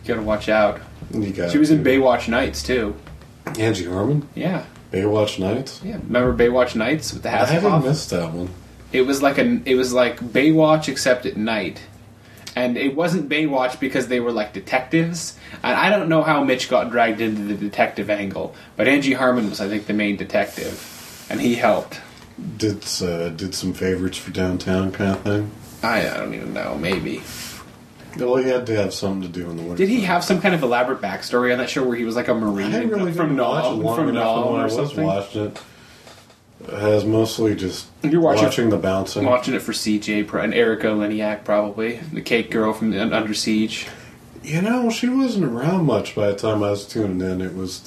You gotta watch out. She was in Baywatch Nights, too. Angie Harmon? Yeah. Baywatch Nights? Yeah. Remember Baywatch Nights with the Hasselhoff? I haven't missed that one. It was like Baywatch except at night. And it wasn't Baywatch because they were like detectives. And I don't know how Mitch got dragged into the detective angle, but Angie Harmon was, I think, the main detective, and he helped. Did some favorites for downtown kind of thing? I don't even know. Maybe. Well, he had to have something to do in the winter. Did he have some kind of elaborate backstory on that show where he was like a Marine? I really from Nam or something? I was watching it. I was mostly just You're watching the bouncing. Watching it for CJ and Erica Leniak, probably. The cake girl from Under Siege. You know, she wasn't around much by the time I was tuning in. It was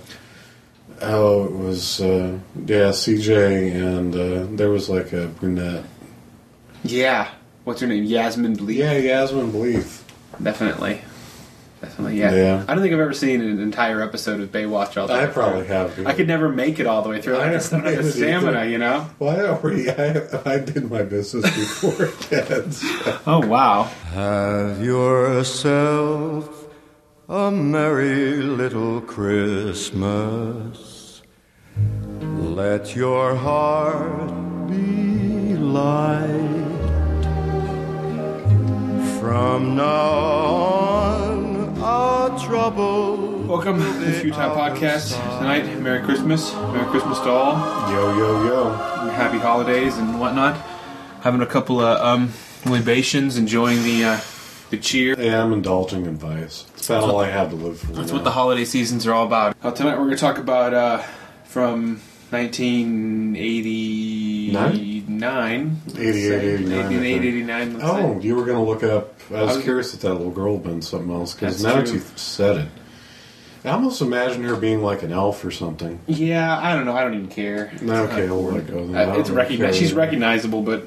CJ and there was like a brunette. Yeah. What's her name? Yasmin Bleeth? Yeah, Yasmin Bleeth. Definitely, yeah. I don't think I've ever seen an entire episode of Baywatch all the way. I probably have. I could never make it all the way through. I just don't have the stamina, you know? Well, I did my business before kids. Oh, wow. Have yourself a merry little Christmas. Let your heart be light. From now on, our trouble. Welcome to the Futile Podcast tonight. Merry Christmas. Merry Christmas to all. Yo, yo, yo. Happy holidays and whatnot. Having a couple of libations, enjoying the cheer. Yeah, I'm indulging in vice. That's about all I have to live for. That's what the holiday seasons are all about. Tonight we're going to talk about from 1989. 89. Oh, you were going to look up. I was curious if that little girl had been something else, because now that you've said it. I almost imagine her being like an elf or something. Yeah, I don't know. I don't even care. Okay, I'll let go then. It's recognized. She's recognizable, but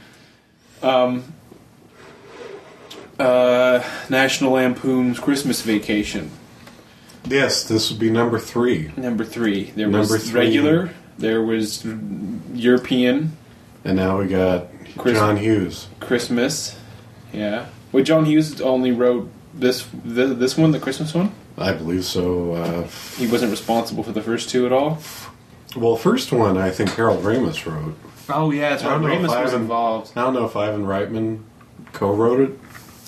National Lampoon's Christmas Vacation. Yes, this would be number 3. Number 3. There was regular. There was European. And now we got John Hughes. Christmas. Yeah. Well, John Hughes only wrote this one, the Christmas one? I believe so. He wasn't responsible for the first two at all? Well, first one I think Harold Ramis wrote. Oh, yeah, that's right. Ramis was involved. I don't know if Ivan Reitman co-wrote it.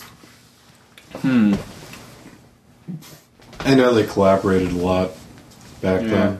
I know they collaborated a lot back then.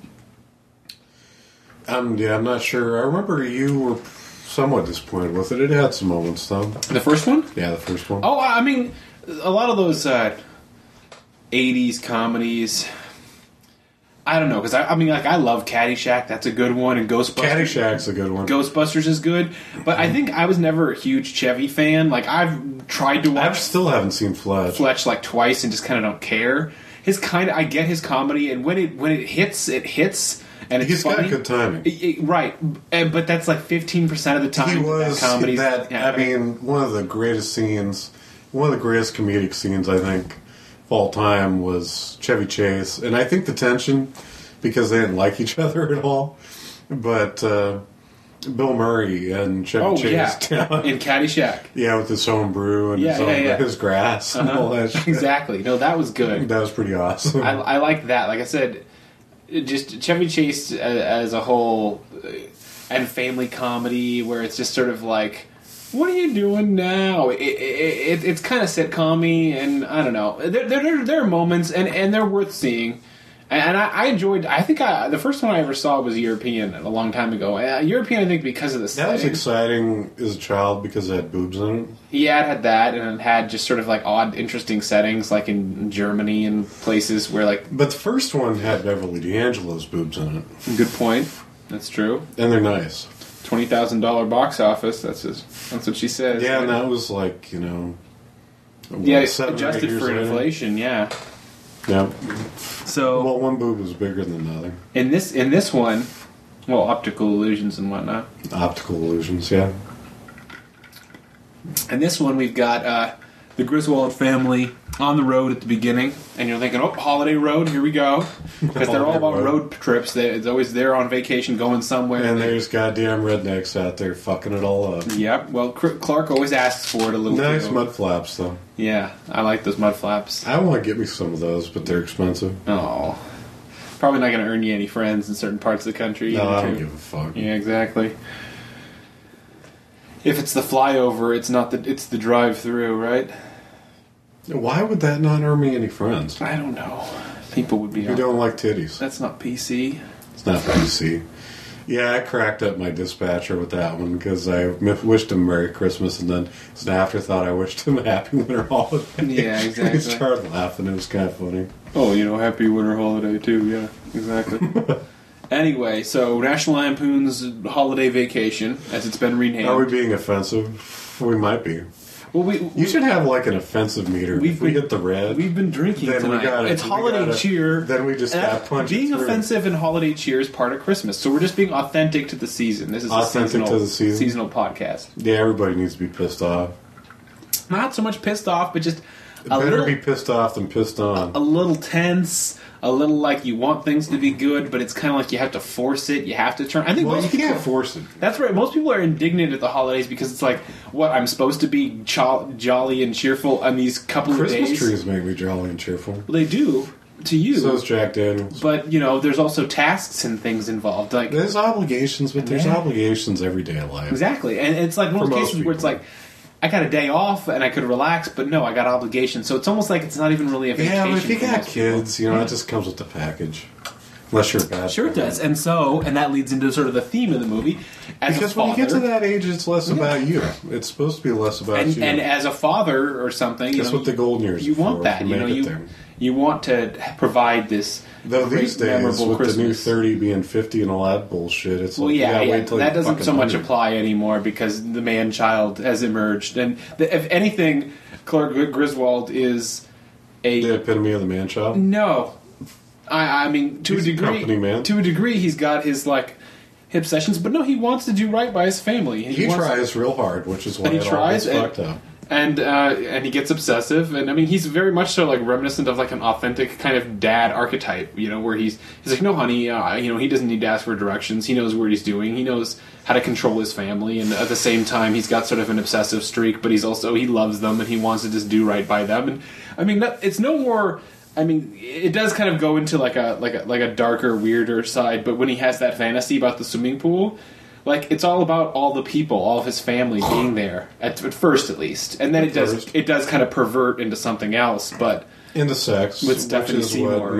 I'm not sure. I remember you were somewhat disappointed with it. It had some moments, though. The first one? Yeah, the first one. Oh, I mean, a lot of those 80s comedies, I don't know, because I love Caddyshack. That's a good one, and Ghostbusters. Caddyshack's a good one. Ghostbusters is good, but I think I was never a huge Chevy fan. Like, I've tried to watch. I still haven't seen Fletch. Fletch like twice and just kind of don't care. I get his comedy, and when it hits, it hits. And it's funny. Got good timing. Right. But that's like 15% of the time. He was comedies. I mean, one of the greatest comedic scenes, I think, of all time was Chevy Chase. And I think the tension, because they didn't like each other at all, but Bill Murray and Chevy Chase. Yeah. In Caddyshack. Yeah, with his home brew and his grass and all that shit. Exactly. No, that was good. That was pretty awesome. I like that. Like I said, just Chevy Chase as a whole, and family comedy where it's just sort of like, what are you doing now? It's kind of sitcom-y, and I don't know. There are moments, and they're worth seeing. And I enjoyed. I think the first one I ever saw was European a long time ago. European, I think, because of the setting. That was exciting as a child because it had boobs in it. Yeah, it had that, and it had just sort of like odd, interesting settings, like in Germany and places where like. But the first one had Beverly D'Angelo's boobs in it. Good point. That's true. And they're nice. $20,000 box office. That's what she says. Yeah, and that was like adjusted for inflation. Yeah. Yeah. So, well, one boob was bigger than another. In this one, well, optical illusions and whatnot. Optical illusions, yeah. In this one, we've got the Griswold family on the road at the beginning, and you're thinking, oh, holiday road, here we go. Because they're all about road trips. It's always they're on vacation going somewhere. And there's goddamn rednecks out there fucking it all up. Yep. Well, Clark always asks for it a little Nice too. mud flaps, though. Yeah, I like those mud flaps. I want to get me some of those, but they're expensive. Oh. Probably not going to earn you any friends in certain parts of the country. No, I don't give a fuck. Yeah, exactly. If it's the flyover, it's the drive-through, right? Why would that not earn me any friends? I don't know. People would be. You don't like titties. That's not PC. It's not PC. Yeah, I cracked up my dispatcher with that one because I wished him Merry Christmas, and then as an afterthought, I wished him a Happy Winter Holiday. Yeah, exactly. He started laughing. It was kind of funny. Oh, Happy Winter Holiday too. Yeah, exactly. Anyway, so National Lampoon's Holiday Vacation, as it's been renamed. Are we being offensive? We might be. Well, you should have like an offensive meter. If we hit the red, we've been drinking then tonight. It's holiday cheer. Then we just got punched. Being offensive in holiday cheer is part of Christmas, so we're just being authentic to the season. This is authentic to the season. Seasonal podcast. Yeah, everybody needs to be pissed off. Not so much pissed off, but just better be pissed off than pissed on. A little tense. A little like you want things to be good, but it's kind of like you have to force it. You have to turn. I think you most people can't force it. That's right. Most people are indignant at the holidays because it's like, what, I'm supposed to be jolly and cheerful on these couple of days. Christmas trees make me jolly and cheerful. Well, they do to you. So is Jack Daniels. But there's also tasks and things involved. Like there's obligations, but there's obligations every day of life. Exactly, and it's like one of those cases where it's like, I got a day off and I could relax, but no, I got obligations. So it's almost like it's not even really a vacation. Yeah, but if you got kids, it just comes with the package. Unless you're a bad Sure it does. And that leads into sort of the theme of the movie. Because when you get to that age, it's less about you. It's supposed to be less about you. And as a father or something, that's what the golden years you are for. Want that. You want to provide this. Though these days, with Christmas. the new 30 being 50 and all that bullshit, it's well, like, that doesn't so much apply anymore because the man-child has emerged. And if anything, Clark Griswold is the epitome of the man-child? No. I mean, to he's a degree, company man. To a degree, he's got his hip sessions, but no, he wants to do right by his family. He tries real hard, which is why he tries fucked up. And he gets obsessive, and I mean, he's very much so reminiscent of an authentic kind of dad archetype, where he's like, no, honey, he doesn't need to ask for directions. He knows what he's doing. He knows how to control his family, and at the same time, he's got sort of an obsessive streak, but he loves them, and he wants to just do right by them. And I mean, it's no more. I mean, it does kind of go into like a darker, weirder side, but when he has that fantasy about the swimming pool. It's all about all the people, all of his family being there at first, at least, and then it does kind of pervert into something else, but into sex, with Stephanie Seymour,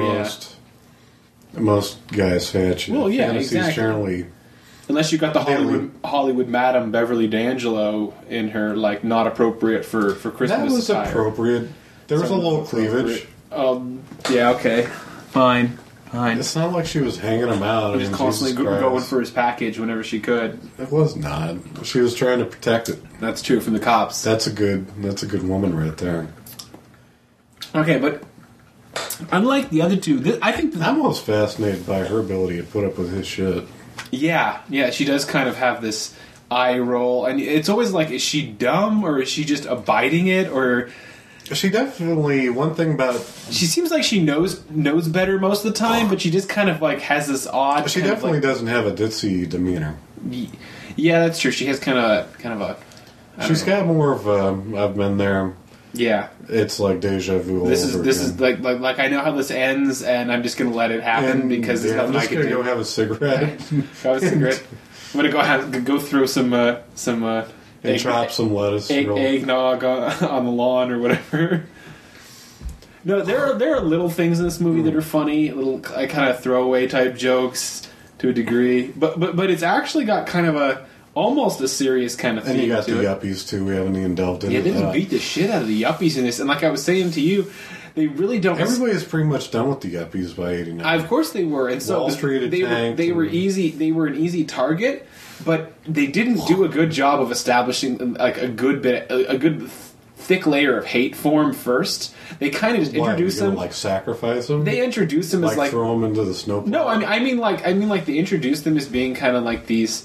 most guys fetch. Well, yeah, fantasies exactly. Generally, unless you got the Hollywood Madam Beverly D'Angelo in her not appropriate for Christmas. That was attire. Appropriate. There was a little cleavage. Yeah, okay, fine. It's not like she was hanging him out. Just constantly going for his package whenever she could. It was not. She was trying to protect it. That's true from the cops. That's a good woman right there. Okay, but unlike the other two, I think I'm most fascinated by her ability to put up with his shit. Yeah, she does kind of have this eye roll, and it's always like, is she dumb or is she just abiding it, or? She definitely, one thing about... She seems like she knows better most of the time, but she just kind of has this odd... She definitely doesn't have a ditzy demeanor. Yeah, that's true. She has kind of a... She's got more of a, I've been there. Yeah. It's like deja vu. This is like I know how this ends, and I'm just going to let it happen because there's nothing I can do. I'm just going to go have a cigarette. Have a cigarette. I'm going to go throw some and chop some lettuce. Eggnog on the lawn or whatever. No, there are little things in this movie that are funny, little kind of throwaway type jokes to a degree, but it's actually got kind of almost a serious kind of theme. And you got to the it. yuppies too. We haven't even delved into that. Yeah, they beat the shit out of the yuppies in this, and like I was saying to you, they really don't. Everybody is pretty much done with the yuppies by '89. Of course they were, and so Wall Street they were easy. They were an easy target. But they didn't do a good job of establishing a good thick layer of hate for him first. They kind of just introduced them, sacrifice them. They introduced them as throw them into the snow. No, I mean they introduced them as being kind of like these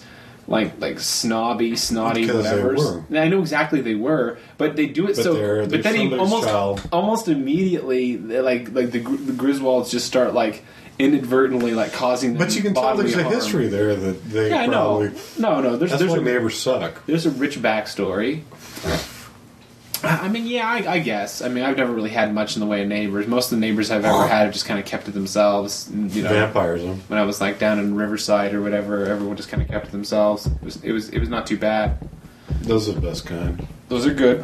like snotty Because they whatever. were. I know exactly they were, but they do it But so. they're But then he somebody's child. almost immediately like the Griswolds just start like inadvertently like causing them. But you can tell bodily there's a harm. history there that they Yeah, I probably. know. No. That's There's why a neighbors suck. there's a rich backstory. I mean, yeah, I guess. I mean, I've never really had much in the way of neighbors. Most of the neighbors I've ever had have just kind of kept to themselves. You know, Vampires them. when I was like down in Riverside or whatever, everyone just kind of kept to themselves. It was not too bad. Those are the best kind. Those are good.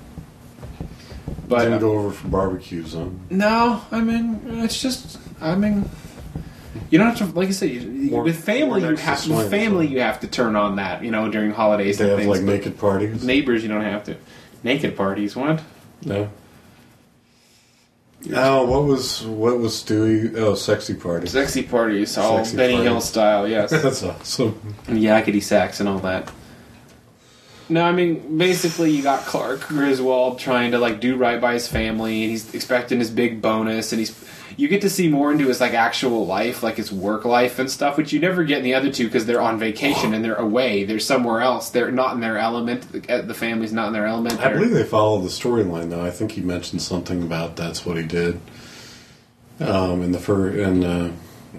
But Didn't go over for barbecues, huh? no, I mean, it's just. I mean, you don't have to. Like I said, with family, more next to swing, so. you have to turn on that. You know, during holidays They and have things. like but naked parties. neighbors, you don't have to. Naked parties, what? No. Oh, what was Stewie? Oh, sexy party. Sexy parties, all Sexy Benny party. Hill style, yes. That's awesome. And yakety sax and all that. No, I mean, basically, you got Clark Griswold trying to like do right by his family, and he's expecting his big bonus, and you get to see more into his like actual life, like his work life and stuff, which you never get in the other two because they're on vacation and they're away, they're somewhere else, they're not in their element. The family's not in their element. I believe they followed the storyline though. I think he mentioned something about that's what he did. In the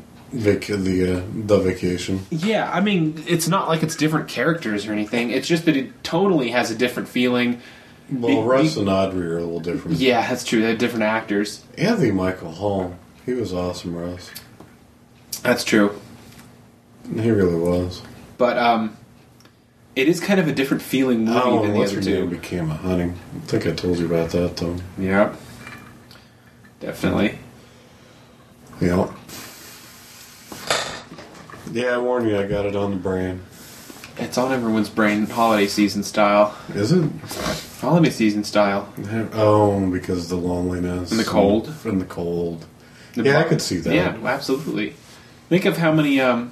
vacation. Yeah, I mean, it's not like it's different characters or anything. It's just that it totally has a different feeling. Well, Russ and Audrey are a little different. Yeah, that's true. They're different actors. Anthony Michael Hall, he was awesome, Russ. That's true. He really was. But it is kind of a different feeling movie Oh, than the what's other her name two. became a hunting. I think I told you about that though. Yep. Definitely. Yeah. Yeah, I warned you. I got it on the brain. It's on everyone's brain, holiday season style. Is it? Holiday season style. Oh, because of the loneliness And the cold. And the cold. The Yeah, I bar- could see that. Yeah, absolutely. Think of how many, I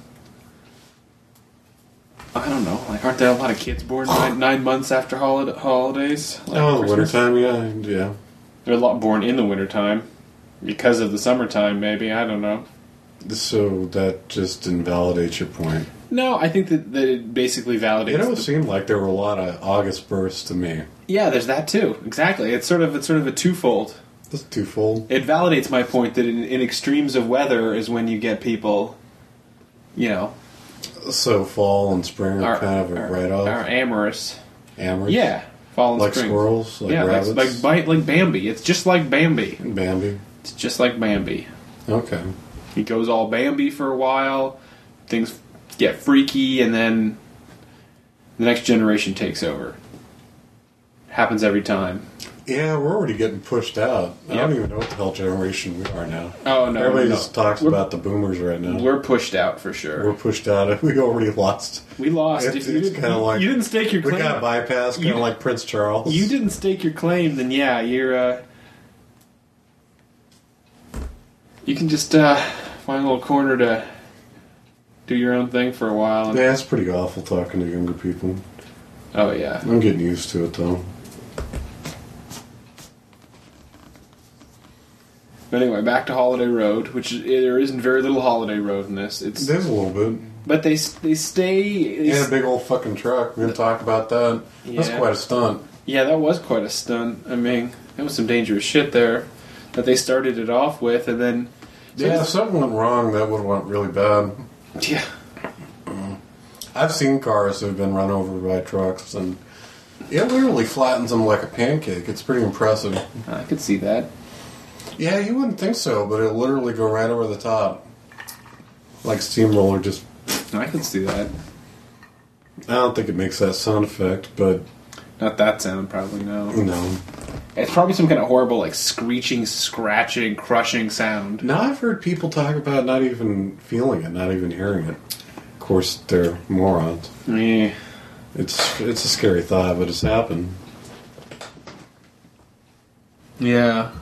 don't know, like, aren't there a lot of kids born 9 months after holidays? Like Oh, the Christmas? wintertime, yeah. There are a lot born in the wintertime. Because of the summertime, maybe, I don't know. So that just invalidates your point. No, I think that it basically validates. It always seemed like there were a lot of August births to me. Yeah, there's that too. Exactly. It's sort of a twofold. That's twofold. It validates my point that in extremes of weather is when you get people, you know, So fall and spring are kind of a write-off. are amorous. Amorous? Yeah, fall and Like spring. squirrels? Like yeah, rabbits? like Bambi. It's just like Bambi. Bambi? It's just like Bambi. Okay. He goes all Bambi for a while. Things get freaky, and then the next generation takes over. Happens every time. Yeah, we're already getting pushed out. I Yep. don't even know what the hell generation we are now. Oh no! Everybody no. just talks We're- about the boomers right now. We're pushed out for sure. We're pushed out. We already lost. We lost. It's If you kind of like you didn't stake your we claim. got bypassed, kind You- of like Prince Charles. You didn't stake your claim, then yeah, you can just find a little corner to do your own thing for a while. And, Yeah, it's pretty awful talking to younger people. oh yeah. I'm getting used to it though. But anyway, back to Holiday Road, there isn't very little Holiday Road in this. It's There's a little bit. but they stay. And a big old fucking truck. We're gonna talk about that. That's Yeah. quite a stunt. Yeah, that was quite a stunt. I mean, there was some dangerous shit there that they started it off with, and then Yeah, if something went wrong, that would have went really bad. yeah. I've seen cars that have been run over by trucks, and it literally flattens them like a pancake. It's pretty impressive. I could see that. Yeah, you wouldn't think so, but it'll literally go right over the top. Like steamroller just... I could see that. I don't think it makes that sound effect, but... Not that sound, probably no. No. It's probably some kind of horrible, like screeching, scratching, crushing sound. Now I've heard people talk about not even feeling it, not even hearing it. Of course, they're morons. Yeah. It's a scary thought, but it's happened. Yeah.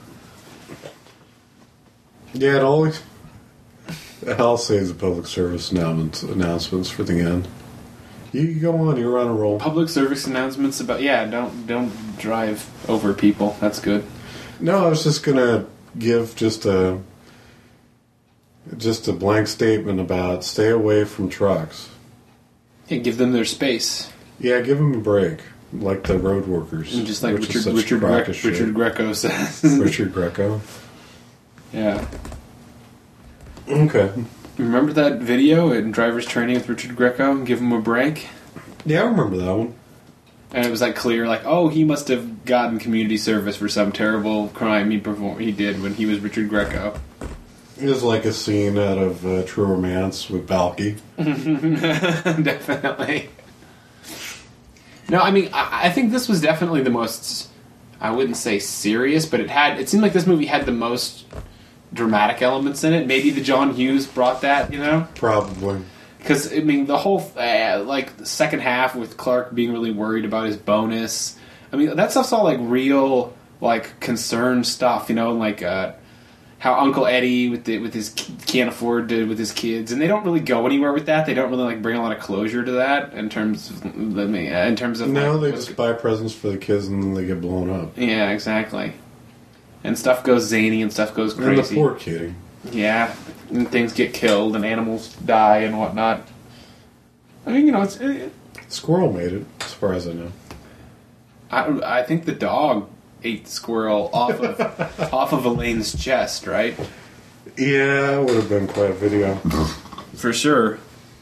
Yeah, it always... I'll save the public service announcements for the end. You go on, you're on a roll. Public service announcements about don't drive over people. That's good. No, I was just gonna give just a blank statement about stay away from trucks. Yeah, give them their space. Yeah, give them a break, like the road workers. And just like which is such Richard shit. Greco says. Richard Greco. Yeah. Okay. Remember that video in Driver's Training with Richard Greco? Give him a break? Yeah, I remember that one. And it was like clear, like, oh, he must have gotten community service for some terrible crime he did when he was Richard Greco. It was like a scene out of True Romance with Balky. Definitely. No, I mean, I think this was definitely the most, I wouldn't say serious, but it seemed like this movie had the most dramatic elements in it. Maybe the John Hughes brought that, you know? Probably. Because, I mean, the whole, the second half with Clark being really worried about his bonus. I mean, that stuff's all, like, real, like, concern stuff, you know? Like, how Uncle Eddie with his can't afford to with his kids. And they don't really go anywhere with that. They don't really, like, bring a lot of closure to that in terms of... No, like, they just buy presents for the kids and then they get blown up. Yeah, exactly. And stuff goes zany and stuff goes crazy. And the poor kitty. Yeah, and things get killed and animals die and whatnot. I mean, you know, Squirrel made it, as far as I know. I think the dog ate the squirrel off of Elaine's chest, right? Yeah, it would have been quite a video. For sure.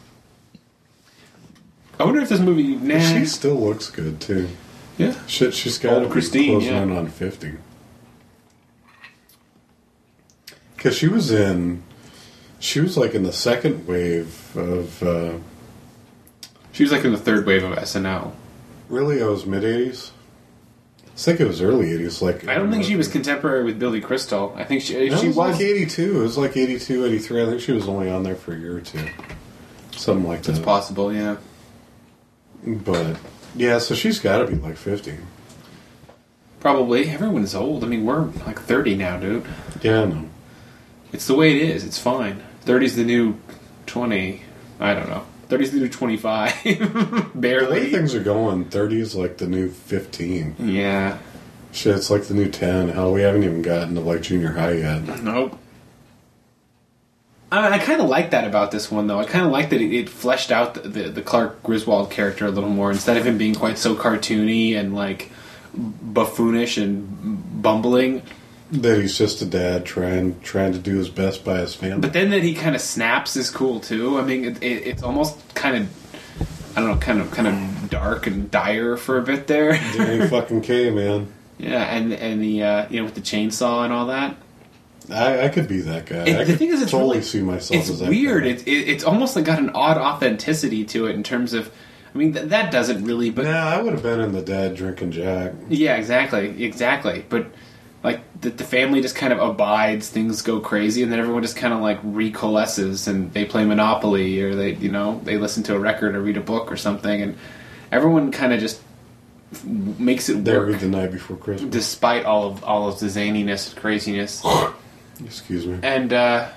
I wonder if this movie... She still looks good, too. Yeah. Shit, she's got to be closing in on 50. Because she was like in the second wave of... She was like in the third wave of SNL. Really? It was mid-80s? I think it was early 80s. Like I don't think she was contemporary with Billy Crystal. I think she was was... like 82. It was like 82, 83. I think she was only on there for a year or two. Something like that. It's possible, yeah. But, yeah, so she's got to be like 50. Probably. Everyone's old. I mean, we're like 30 now, dude. Yeah, I know. It's the way it is. It's fine. 30's the new 20. I don't know. 30's the new 25. Barely. The way things are going, 30's like the new 15. Yeah. Shit, it's like the new 10. Hell, we haven't even gotten to like junior high yet. Nope. I kind of like that about this one, though. I kind of like that it fleshed out the Clark Griswold character a little more, instead of him being quite so cartoony and like buffoonish and bumbling. That he's just a dad trying to do his best by his family. But then that he kind of snaps is cool too. I mean, it's almost kind of, I don't know, kind of dark and dire for a bit there. Danny fucking K, man. Yeah, and the with the chainsaw and all that. I could be that guy. The thing is, it's totally really, see myself it's as that weird. guy. It's almost like got an odd authenticity to it in terms of. I mean, that doesn't really. But nah, I would have been in the dad drinking Jack. Yeah, exactly. But like the family just kind of abides, things go crazy, and then everyone just kind of like recoalesces and they play Monopoly or they listen to a record or read a book or something, and everyone kind of just makes it work. They read The Night Before Christmas, despite all of the zaniness and craziness. Excuse me. And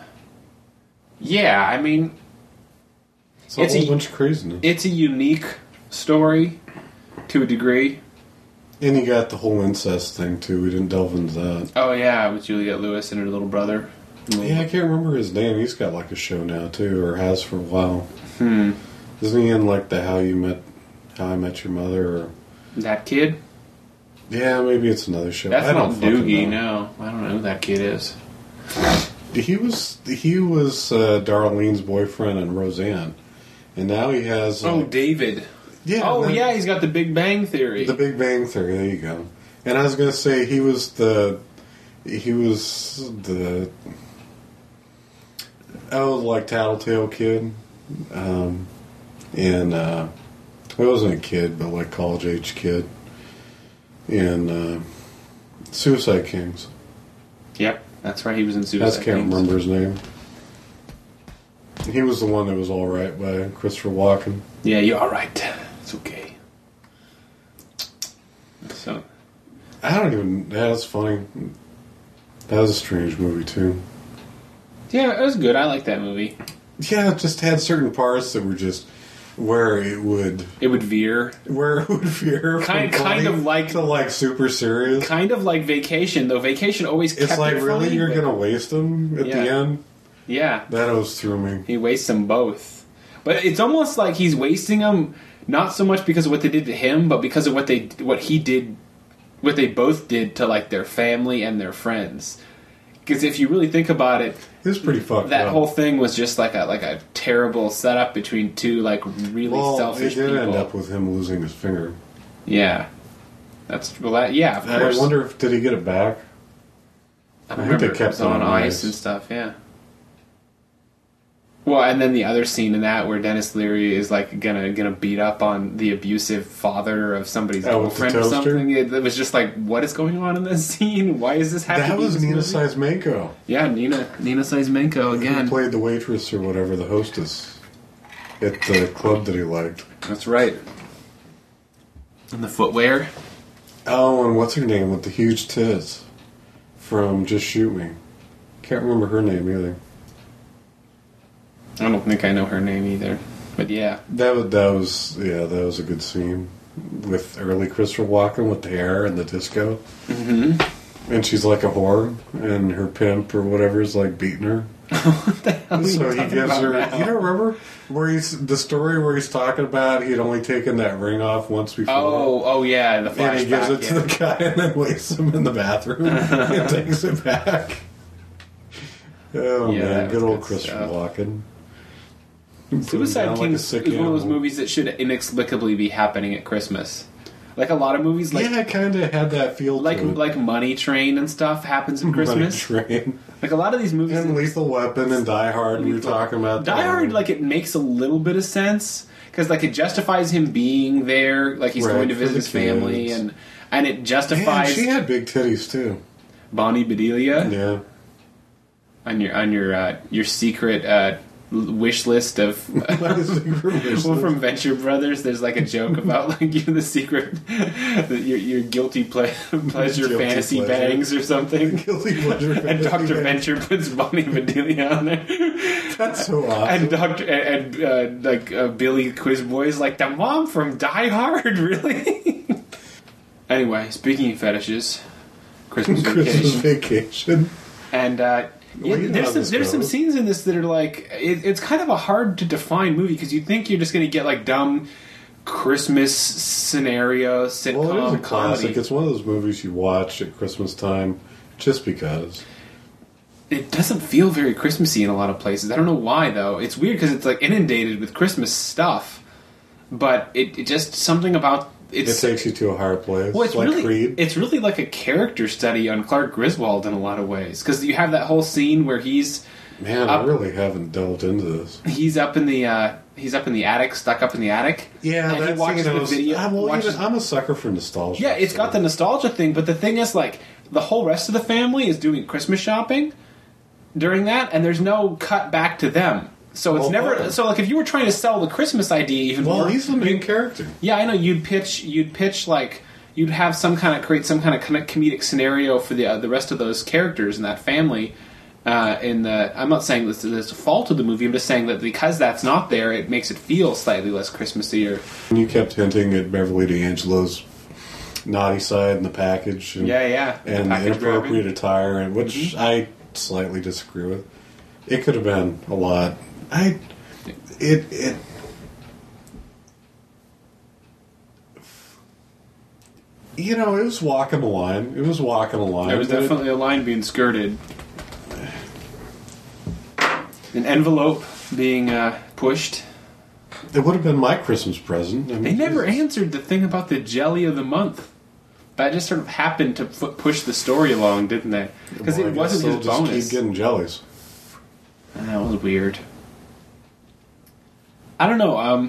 yeah, I mean, it's a whole bunch of craziness. It's a unique story to a degree. And you got the whole incest thing, too. We didn't delve into that. Oh, yeah, with Juliette Lewis and her little brother. Yeah, I can't remember his name. He's got, like, a show now, too, or has for a while. Isn't he in, like, the How I Met Your Mother, or... That kid? Yeah, maybe it's another show. That's I don't not Doogie, know. no. I don't know who that kid is. He was Darlene's boyfriend in Roseanne. And now he has... David. Yeah. Oh, yeah, he's got the Big Bang Theory. The Big Bang Theory, there you go. And I was going to say, he was the... like, Tattletale kid. And, he wasn't a kid, but, like, college-age kid. In, Suicide Kings. Yep, that's right, he was in Suicide Kings. I can't remember his name. He was the one that was alright by Christopher Walken. Yeah, you're alright. It's okay. So... That's funny. That was a strange movie, too. Yeah, it was good. I like that movie. Yeah, it just had certain parts that were just... Where it would veer. Kind of like... To, like, super serious. Kind of like Vacation, though Vacation always kept It's like, really? You're but... going to waste them at the end? Yeah. That always threw me. He wastes them both. But it's almost like he's wasting them, not so much because of what they did to him, but because of what they both did to like their family and their friends. Because if you really think about it, it's pretty fucked that up. whole thing was just like a terrible setup between two like really selfish people. It did end up with him losing his finger. Yeah, of course. I wonder if did he get it back? I remember it kept on ice and stuff. Yeah. Well, and then the other scene in that where Dennis Leary is like gonna beat up on the abusive father of somebody's girlfriend or something. It was just like, what is going on in this scene? Why is this happening? That was Nina Seismenko. Yeah, Nina Seismenko again. Who played the waitress or whatever, the hostess at the club that he liked. That's right. And the footwear. Oh, and what's her name with the huge tits from Just Shoot Me? Can't remember her name either. I don't think I know her name either, but yeah. That was a good scene with early Christopher Walken with the hair and the disco. Mm-hmm. And she's like a whore, and her pimp or whatever is like beating her. What the hell? So he gives her. Now? You don't remember the story where he's talking about he'd only taken that ring off once before. Oh yeah, the flashback. And he gives it to the guy and then wastes him in the bathroom and takes it back. Oh man, good old Christopher Walken. Suicide King is one of those movies that should inexplicably be happening at Christmas. Like a lot of movies, like I kind of had that feel. Like Money Train and stuff happens at Christmas. Money Train. Like a lot of these movies, and Lethal Weapon and Die Hard. We were talking about Die Hard. Like it makes a little bit of sense because like it justifies him being there, like he's going to visit his family, and it justifies. Man, she had big titties too. Bonnie Bedelia. Yeah. On your secret wish list of well, from Venture Brothers, there's like a joke about like the secret your guilty pleasure fantasy bangs or something. Guilty pleasure and Dr. Venture puts Bonnie Bedelia on there. That's so awesome. And Billy Quizboy's like the mom from Die Hard, really? Anyway, speaking of fetishes, Christmas Vacation. And there's some scenes in this that are like it's kind of a hard to define movie because you think you're just going to get like dumb Christmas scenario sitcom. Well, it is a classic. Comedy. It's one of those movies you watch at Christmas time just because. It doesn't feel very Christmassy in a lot of places. I don't know why though. It's weird because it's like inundated with Christmas stuff, but it just something about. It takes you to a higher place. Well, it's like really, Creed. It's really like a character study on Clark Griswold in a lot of ways. Because you have that whole scene where he's... Man, I really haven't delved into this. He's up in the attic, stuck up in the attic. Yeah, and he watches the video. I'm a sucker for nostalgia. Yeah, it's got the nostalgia thing, but the thing is, like, the whole rest of the family is doing Christmas shopping during that, and there's no cut back to them. So it's never. So like, if you were trying to sell the Christmas idea even more, he's the main character. Yeah, I know. You'd pitch like you'd have create some kind of comedic scenario for the rest of those characters in that family. I'm not saying this is a fault of the movie. I'm just saying that because that's not there, it makes it feel slightly less Christmassy. Or you kept hinting at Beverly D'Angelo's naughty side in the package. And, and the inappropriate attire, and which I slightly disagree with. It could have been a lot. It was walking the line. It was walking the line. There was definitely a line being skirted. An envelope being pushed. It would have been my Christmas present. I mean, they never answered the thing about the jelly of the month. That just sort of happened to push the story along, didn't they? Because it wasn't his bonus. Just keep getting jellies. That was weird. I don't know.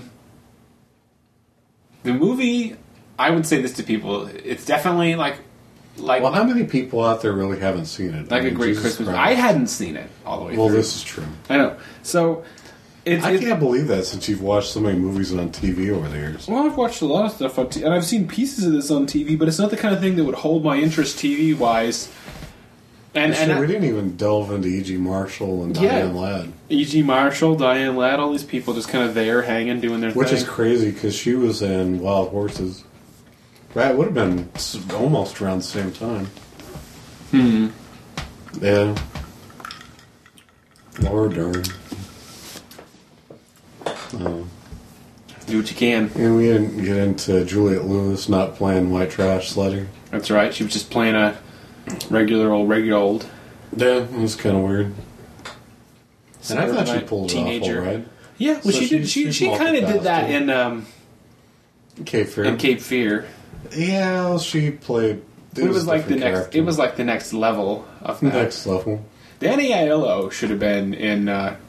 The movie, I would say this to people. It's definitely like. Well, how many people out there really haven't seen it? Like a great Christmas. I hadn't seen it all the way through. Well, this is true. I know. So. I can't believe that since you've watched so many movies on TV over the years. Well, I've watched a lot of stuff on TV, and I've seen pieces of this on TV, but it's not the kind of thing that would hold my interest TV-wise. We didn't even delve into E.G. Marshall and Diane Ladd. E.G. Marshall, Diane Ladd, all these people just kind of there hanging, doing their thing. Which is crazy, because she was in Wild Horses. That would have been almost around the same time. Yeah. Laura Dern. Do what you can. And we didn't get into Juliette Lewis not playing white trash sledding. That's right. She was just playing a regular old. Yeah, it was kind of weird. And I thought she Saturday pulled Night it off all right. Yeah, well, So she did. she's She kind of did that multifaceted. Cape Fear. in Cape Fear. Yeah, she played. It was like the different next. character. It was like the next level of that. Next level. Danny Aiello should have been in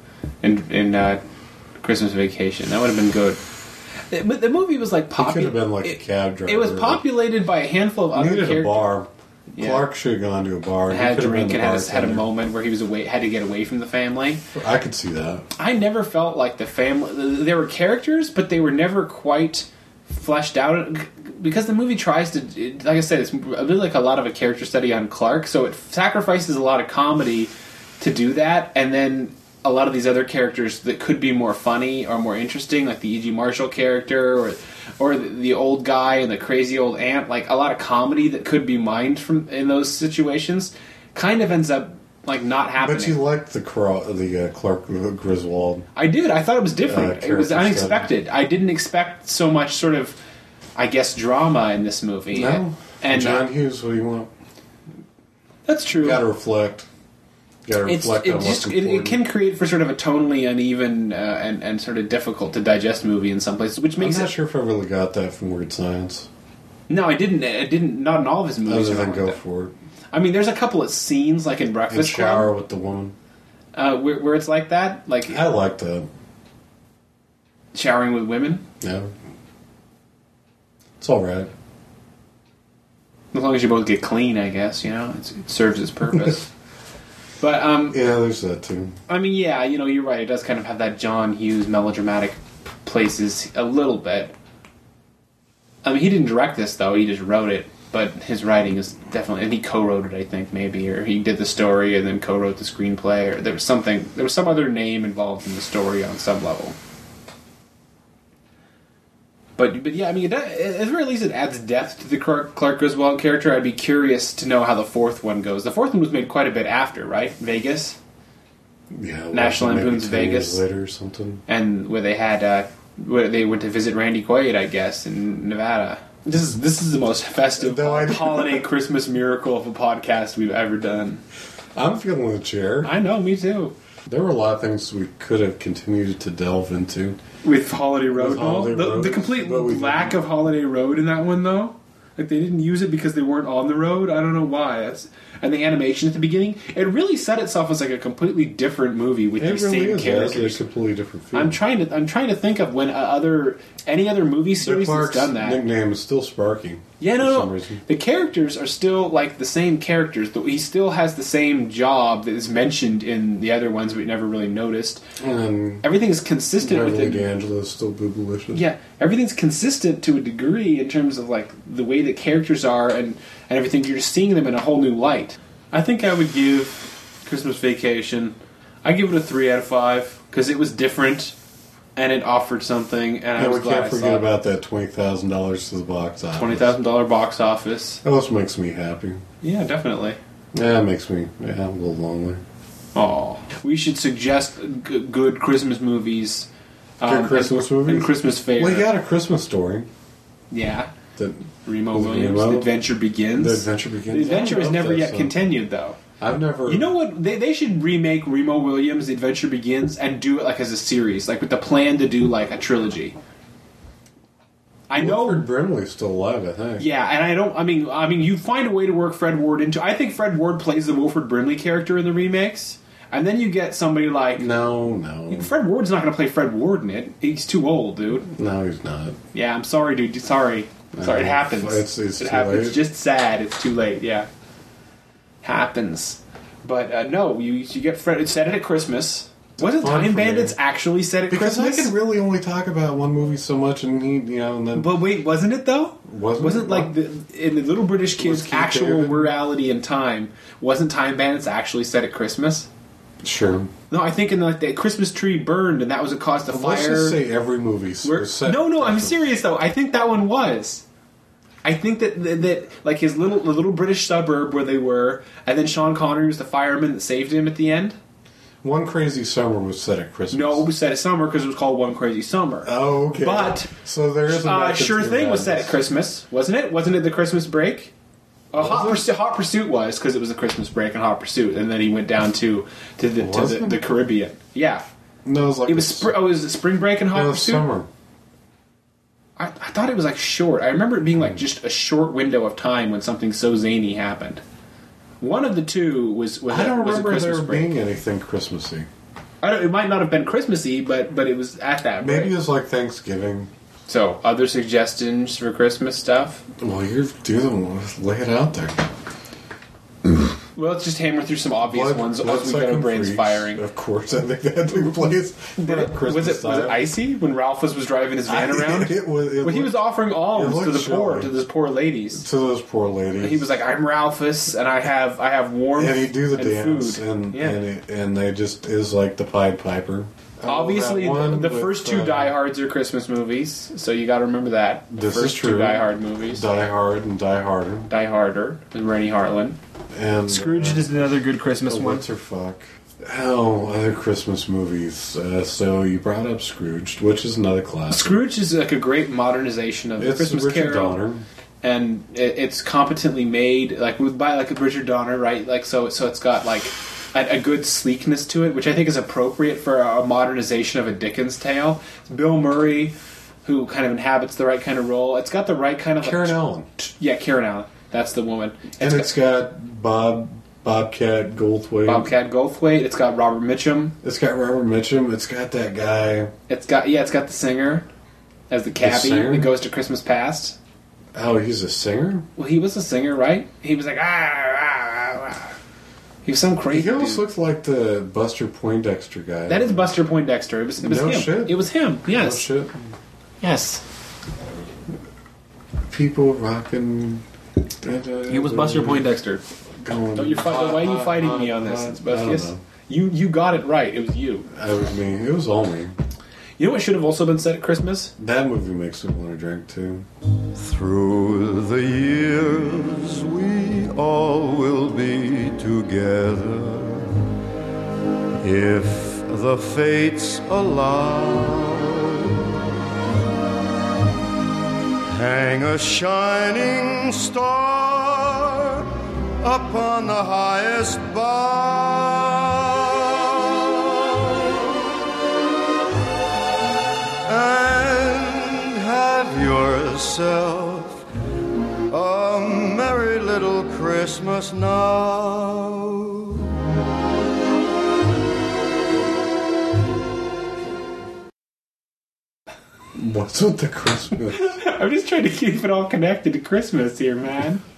Christmas Vacation. That would have been good. But the movie was like He could popular. have been like a cab driver. It was populated by a handful of other Needed characters. a bar. Yeah. Clark should have gone to a bar. He Had a could have been drink the and had a bartender. moment where he was had to get away from the family. I could see that. I never felt like the family. There were characters, but they were never quite fleshed out. Because the movie tries to, like I said, it's really like a lot of a character study on Clark, so it sacrifices a lot of comedy to do that, and then a lot of these other characters that could be more funny or more interesting, like the E.G. Marshall character, or the old guy and the crazy old aunt, like a lot of comedy that could be mined from in those situations, kind of ends up like not happening. But you liked the Clark Griswold. I did. I thought it was different. It was character unexpected. I didn't expect so much sort of, I guess, drama in this movie. No. And John Hughes, what do you want? that's true. You got to reflect. You got to reflect on what's important. It can create for sort of a tonally uneven and sort of difficult to digest movie in some places, which I'm makes not it. sure if I really got that from Weird Science. No, I didn't. Not in all of his movies. Other are than like Go that. For It. I mean, there's a couple of scenes like in And Breakfast shower Club with the woman. where it's like that, like I like that. showering with women. Yeah. It's alright. As long as you both get clean, I guess, it serves its purpose. But Yeah, there's that too. I mean, yeah, you're right. It does kind of have that John Hughes melodramatic places a little bit. I mean, he didn't direct this though; he just wrote it. But his writing is definitely, and he co-wrote it, I think, maybe, or he did the story and then co-wrote the screenplay, or there was some other name involved in the story on some level. But yeah, I mean, at the very least, it adds depth to the Clark Griswold character. I'd be curious to know how the fourth one goes. The fourth one was made quite a bit after, right? Vegas, Yeah, National maybe Lampoon's 10 Vegas. years later or something. and where they had where they went to visit Randy Quaid, I guess, in Nevada. This is the most festive holiday Christmas miracle of a podcast we've ever done. I'm feeling the chair. I know, me too. There were a lot of things we could have continued to delve into. With Holiday Road, With Holiday the Road, complete but we lack didn't. of Holiday Road in that one, though. Like, they didn't use it because they weren't on the road. I don't know why. And the animation at the beginning, it really set itself as like a completely different movie with It these really same is. characters. It's a completely different feel. I'm trying to think of when any other movie But series that's Clark's done that. nickname is still Sparky. Yeah, for some no. reason. The characters are still like the same characters. He still has the same job that is mentioned in the other ones we never really noticed. And Everything is consistent with Beverly it. D'Angelo is still boobylicious. Yeah, everything's consistent to a degree in terms of like the way the characters are and everything. You're just seeing them in a whole new light. I think I would give Christmas Vacation. I give it a 3 out of 5 because it was different and it offered something. And I And was we glad can't I saw forget it. about that $20,000 to the box office. $20,000 box office. That always makes me happy. Yeah, definitely. Yeah, it makes me a little lonely. Oh, we should suggest good Christmas movies. Good Christmas movies? And Christmas fare. We got A Christmas Story. Yeah. That Remo Was Williams, Remo? The Adventure Begins. The Adventure Begins. The Adventure I is love never that yet song. continued, though. I've never. You know what? They should remake Remo Williams, The Adventure Begins, and do it like as a series, like with the plan to do like a trilogy. I know. Wilford Brimley's still alive, I think. Yeah, and I don't. I mean, you find a way to work Fred Ward into. I think Fred Ward plays the Wilford Brimley character in the remakes, and then you get somebody like No. Fred Ward's not going to play Fred Ward in it. He's too old, dude. No, he's not. Yeah, I'm sorry, dude. Sorry, it happens. It's it too happens. late. It's just sad. It's too late. Yeah, happens. But no, you get Fred. It's set it at Christmas. Wasn't fun Time for me. Bandits actually set at Because Christmas? I can really only talk about one movie so much, and and then But wait, wasn't it though? Wasn't it? like in the Little British Kids' Keith actual David? reality and time? Wasn't Time Bandits actually set at Christmas? sure. No, I think in like the Christmas tree burned, and that was what caused the Let's fire. just say every movie was set. No, I'm Christmas. serious though. I think that one was. I think that like the little British suburb where they were, and then Sean Connery was the fireman that saved him at the end. One Crazy Summer was set at Christmas. No, it was set at summer because it was called One Crazy Summer. Oh, okay. But so there is a Sure Thing was set at Christmas, wasn't it? Wasn't it the Christmas break? Hot Pursuit was because it was a Christmas break and Hot Pursuit, and then he went down to the Caribbean. Yeah, No, it was like it was spring break and Hot it was Pursuit. summer. I thought it was like short. I remember it being like just a short window of time when something so zany happened. One of the two was I don't was a remember Christmas there break. being anything Christmassy. It might not have been Christmassy, but it was at that break. Maybe it was like Thanksgiving. So, other suggestions for Christmas stuff? Well, you're doing lay it out there. Well, let's just hammer through some obvious ones as we get our brains firing. Of course, I think that took place. Was it icy when Ralph was driving his van around? He was offering alms to those poor ladies. To those poor ladies. He was like, "I'm Ralphus, and I have warmth and he'd do the and dance, food." and they just is like the Pied Piper. Obviously, the first two Die Hards are Christmas movies, so you got to remember that. The first two Die Hard movies. Die Hard and Die Harder. Die Harder with Rennie Harlan. And Scrooge is another good Christmas one. What's her fuck? Oh, other Christmas movies. So you brought up Scrooge, which is another classic. Scrooge is like a great modernization of It's Christmas Richard Carol. Donner. And it's competently made, by Richard Donner, right? Like so it's got like a good sleekness to it, which I think is appropriate for a modernization of a Dickens tale. It's Bill Murray, who kind of inhabits the right kind of role. It's got the right kind of Karen Allen. Yeah, Karen Allen. That's the woman. It's got Bobcat Goldthwait. Bobcat Goldthwait. It's got Robert Mitchum. It's got Robert Mitchum. It's got that guy. It's got the singer as the cabbie that goes to Christmas Past. Oh, he's a singer? Well, he was a singer, right? He was like he was some crazy. He almost dude. looks like the Buster Poindexter guy. That is Buster Poindexter. It was No him. shit. It was him. Yes. Oh shit. Yes. People rocking. It was Buster Poindexter. Going, Don't you fight? Why are you fighting me on this, I don't Sebastius? know. You got it right. It was you. That was me. It was all me. You know what should have also been set at Christmas? That movie makes me want to drink too. Through the years we all will be together if the fates allow. Hang a shining star upon the highest bough and have yourself a merry little Christmas now. What's with the Christmas? I'm just trying to keep it all connected to Christmas here, man.